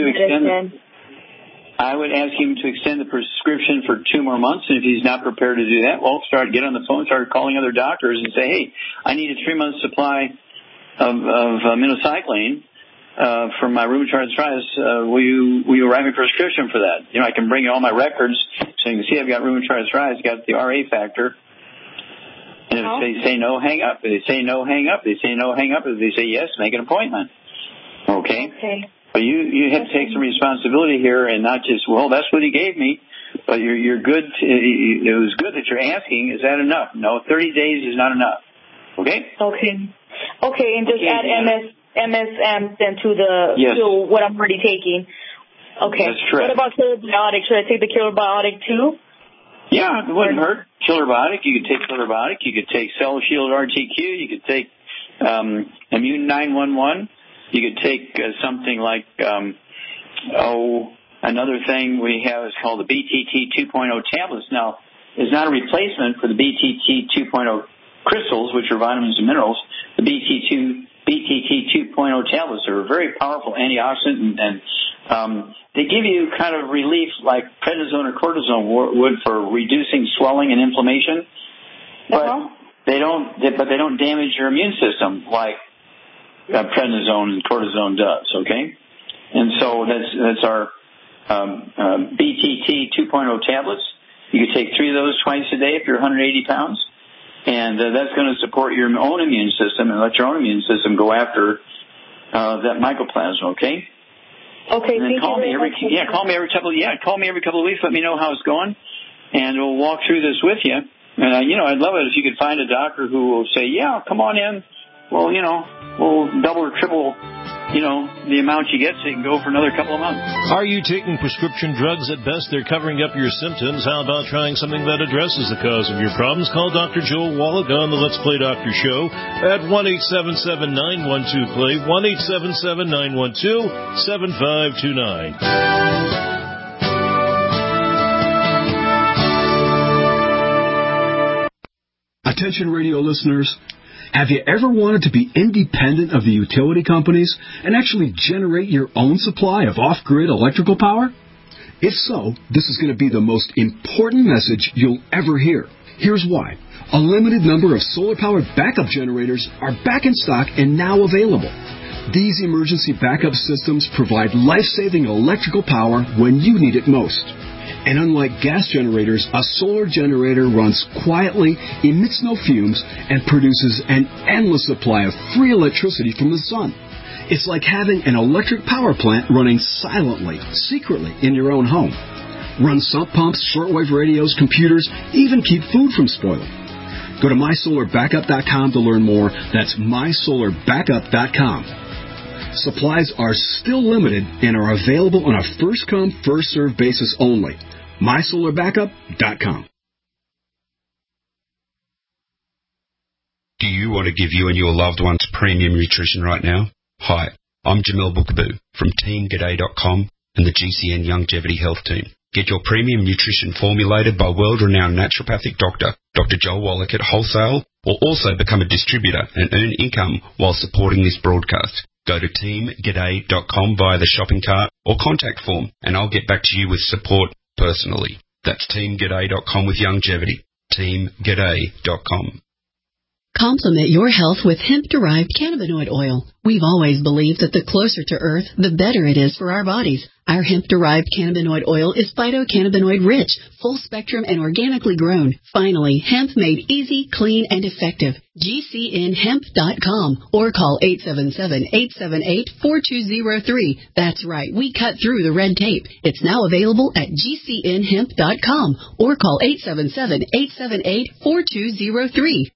him to extend the prescription for 2 more months, and if he's not prepared to do that, get on the phone, start calling other doctors and say, hey, I need a 3-month supply of minocycline for my rheumatoid arthritis. Will you write me a prescription for that? I can bring you all my records so you can see I've got rheumatoid arthritis, got the RA factor. And if they say no, hang up. If they say no, hang up. If they say no, hang up. If they say yes, make an appointment. Okay. But you have to take some responsibility here and not just, that's what he gave me. But you're good. It was good that you're asking. Is that enough? No, 30 days is not enough. Okay.
Okay, and just add MSM then to what I'm already taking. Okay.
That's correct.
What about Killer Biotic? Should I take the Killer Biotic too?
Yeah, it wouldn't hurt. Killer Biotic. You could take Killer Biotic. You could take Cell Shield RTQ. You could take Immune 911. You could take something like, another thing we have is called the BTT 2.0 tablets. Now, it's not a replacement for the BTT 2.0 crystals, which are vitamins and minerals. The BTT 2.0 tablets are a very powerful antioxidant, and they give you kind of relief like prednisone or cortisone would for reducing swelling and inflammation. But they don't damage your immune system like prednisone and cortisone does, okay? And so that's our BTT 2.0 tablets. You can take 3 of those twice a day if you're 180 pounds. And that's going to support your own immune system and let your own immune system go after that mycoplasma, okay?
Okay,
and then call me every couple of weeks. Let me know how it's going, and we'll walk through this with you. And I'd love it if you could find a doctor who will say, "Yeah, come on in. Well, we'll double or triple, the amount you get, so you can go for another couple of months."
Are you taking prescription drugs? At best, they're covering up your symptoms. How about trying something that addresses the cause of your problems? Call Dr. Joel Wallach on the Let's Play Doctor show at 1-877-912-PLAY, 1-877-912-7529.
Attention radio listeners, have you ever wanted to be independent of the utility companies and actually generate your own supply of off-grid electrical power? If so, this is going to be the most important message you'll ever hear. Here's why. A limited number of solar-powered backup generators are back in stock and now available. These emergency backup systems provide life-saving electrical power when you need it most. And unlike gas generators, a solar generator runs quietly, emits no fumes, and produces an endless supply of free electricity from the sun. It's like having an electric power plant running silently, secretly in your own home. Run sump pumps, shortwave radios, computers, even keep food from spoiling. Go to mysolarbackup.com to learn more. That's mysolarbackup.com. Supplies are still limited and are available on a first-come, first-served basis only. mysolarbackup.com.
Do you want to give you and your loved ones premium nutrition right now? Hi, I'm Jamil Bookaboo from TeamGaday.com and the GCN Longevity Health Team. Get your premium nutrition formulated by world-renowned naturopathic doctor, Dr. Joel Wallach at wholesale, or also become a distributor and earn income while supporting this broadcast. Go to teamgaday.com via the shopping cart or contact form, and I'll get back to you with support personally. That's teamgaday.com with longevity. teamgaday.com.
Complement your health with hemp-derived cannabinoid oil. We've always believed that the closer to Earth, the better it is for our bodies. Our hemp-derived cannabinoid oil is phytocannabinoid-rich, full-spectrum, and organically grown. Finally, hemp made easy, clean, and effective. GCNhemp.com or call 877-878-4203. That's right, we cut through the red tape. It's now available at GCNhemp.com or call 877-878-4203.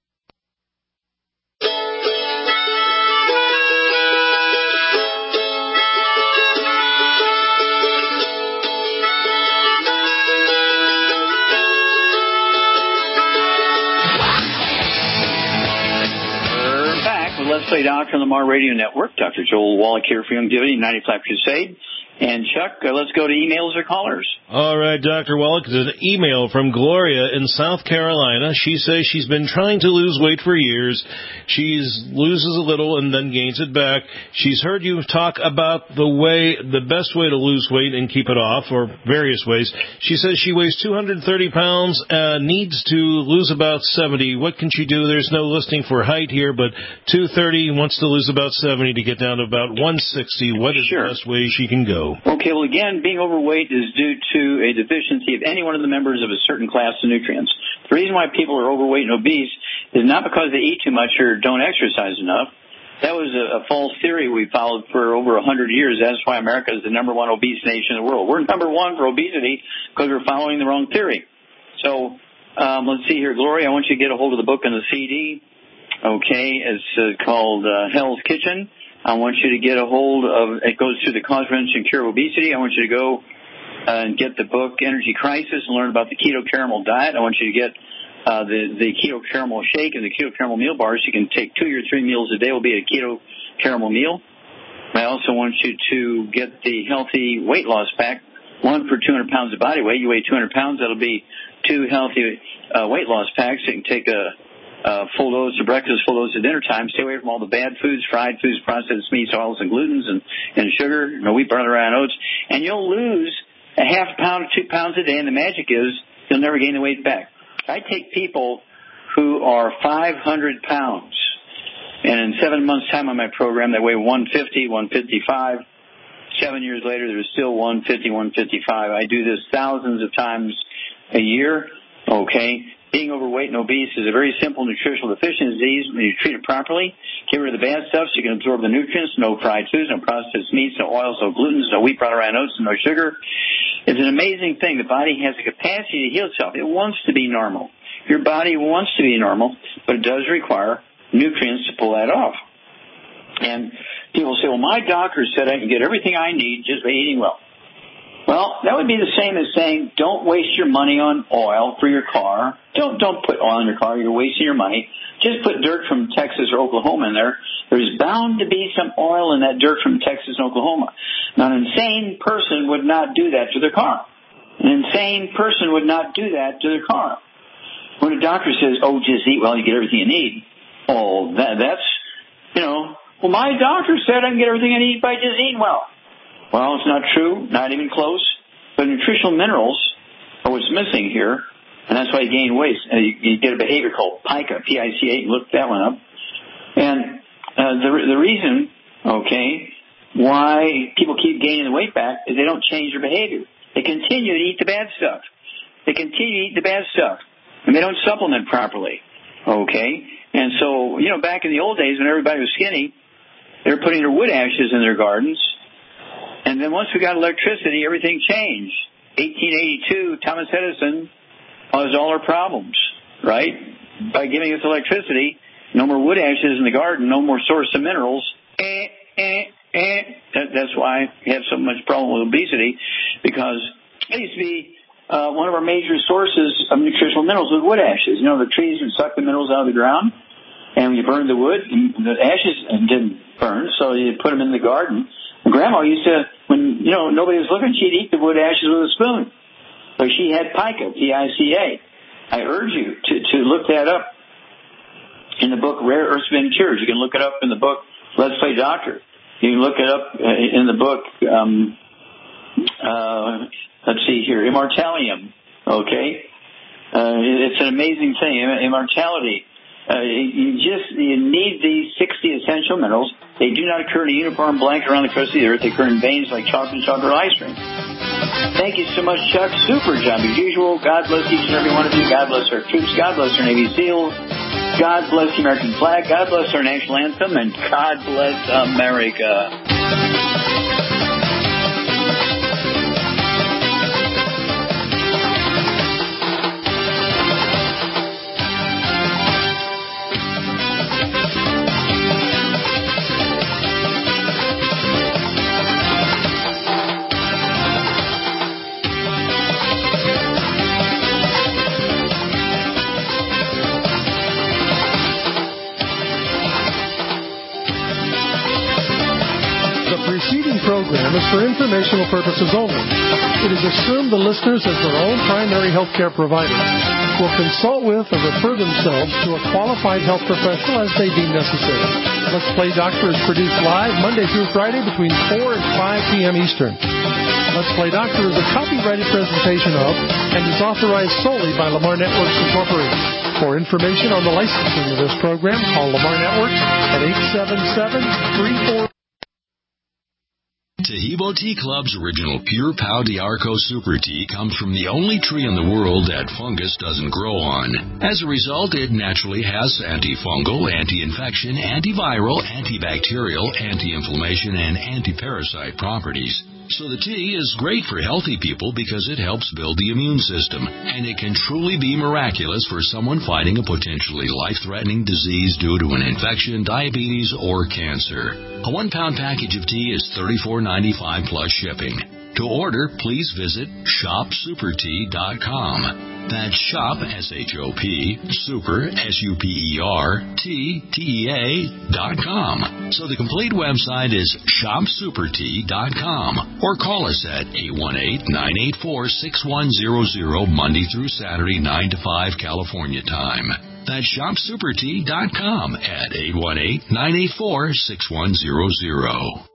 Let's Play Doctor on the Mar Radio Network. Dr. Joel Wallach here for Longevity, 95 Crusade. And Chuck, let's go to emails or callers.
All right, Dr. Wallach, there's an email from Gloria in South Carolina. She says she's been trying to lose weight for years. She loses a little and then gains it back. She's heard you talk about the best way to lose weight and keep it off, or various ways. She says she weighs 230 pounds, needs to lose about 70. What can she do? There's no listing for height here, but 230, wants to lose about 70 to get down to about 160. What is the best way she can go?
Okay, well, again, being overweight is due to a deficiency of any one of the members of a certain class of nutrients. The reason why people are overweight and obese is not because they eat too much or don't exercise enough. That was a false theory we followed for over 100 years. That's why America is the number one obese nation in the world. We're number one for obesity because we're following the wrong theory. So let's see here. Gloria, I want you to get a hold of the book and the CD. Okay, it's called Hell's Kitchen. I want you to get a hold of, it goes through the cause, prevention, and cure of obesity. I want you to go and get the book Energy Crisis and learn about the keto caramel diet. I want you to get the keto caramel shake and the keto caramel meal bars. You can take 2 or 3 meals a day will be a keto caramel meal. I also want you to get the healthy weight loss pack, one for 200 pounds of body weight. You weigh 200 pounds, that'll be 2 healthy weight loss packs. You can take a full dose of breakfast, full dose at dinner time. Stay away from all the bad foods, fried foods, processed meats, oils, and glutens, and sugar, wheat, barley, rye, and oats. And you'll lose a half pound to 2 pounds a day, and the magic is you'll never gain the weight back. I take people who are 500 pounds, and in 7 months' time on my program, they weigh 150, 155. 7 years later, they're still 150, 155. I do this thousands of times a year, okay? being overweight and obese is a very simple nutritional deficiency disease. When you treat it properly, get rid of the bad stuff so you can absorb the nutrients. No fried foods, no processed meats, no oils, no gluten, no wheat, brought around oats, and no sugar. It's an amazing thing. The body has the capacity to heal itself. It wants to be normal. Your body wants to be normal, but it does require nutrients to pull that off. And people say, well, my doctor said I can get everything I need just by eating well. Well, that would be the same as saying don't waste your money on oil for your car. Don't put oil in your car. You're wasting your money. Just put dirt from Texas or Oklahoma in there. There's bound to be some oil in that dirt from Texas and Oklahoma. Now, an insane person would not do that to their car. An insane person would not do that to their car. When a doctor says, oh, just eat well, you get everything you need. Oh, that's, well, my doctor said I can get everything I need by just eating well. Well, it's not true, not even close. But nutritional minerals are what's missing here, and that's why you gain weight. You get a behavior called PICA, P-I-C-A. Look that one up. And the reason, why people keep gaining the weight back is they don't change their behavior. They continue to eat the bad stuff. And they don't supplement properly. And so, back in the old days when everybody was skinny, they were putting their wood ashes in their gardens. And then once we got electricity, everything changed. 1882, Thomas Edison caused all our problems, right? By giving us electricity, no more wood ashes in the garden, no more source of minerals. That's why we have so much problem with obesity, because it used to be one of our major sources of nutritional minerals with wood ashes. The trees would suck the minerals out of the ground, and when you burned the wood, the ashes didn't burn, so you put them in the garden. Grandma used to, when, nobody was looking, she'd eat the wood ashes with a spoon. So she had PICA, P-I-C-A. I urge you to look that up in the book Rare Earths Been Cures. You can look it up in the book Let's Play Doctor. You can look it up in the book, let's see here, Immortalium. It's an amazing thing, immortality. You need these 60 essential minerals. They do not occur in a uniform blanket around the crust of the earth. They occur in veins like chocolate ice cream. Thank you so much, Chuck. Super job as usual. God bless each and every one of you. God bless our troops. God bless our Navy SEALs. God bless the American flag. God bless our national anthem. And God bless America.
Program is for informational purposes only. It is assumed the listeners, as their own primary health care provider, will consult with or refer themselves to a qualified health professional as they deem necessary. Let's Play Doctor is produced live Monday through Friday between 4 and 5 p.m. Eastern. Let's Play Doctor is a copyrighted presentation of and is authorized solely by Lamar Networks Incorporated. For information on the licensing of this program, call Lamar Networks at 877-34...
Taheebo Tea Club's original Pure Pau D'Arco Super Tea comes from the only tree in the world that fungus doesn't grow on. As a result, it naturally has antifungal, anti-infection, antiviral, antibacterial, anti-inflammation, and anti-parasite properties. So the tea is great for healthy people because it helps build the immune system, and it can truly be miraculous for someone fighting a potentially life-threatening disease due to an infection, diabetes, or cancer. A 1-pound package of tea is $34.95 plus shipping. To order, please visit shopsupertea.com. That's shop, S-H-O-P, super, S-U-P-E-R, T-T-E-A.com. So the complete website is shopsupertea.com. Or call us at 818-984-6100, Monday through Saturday, 9 to 5 California time. That's shopsupertea.com at 818-984-6100.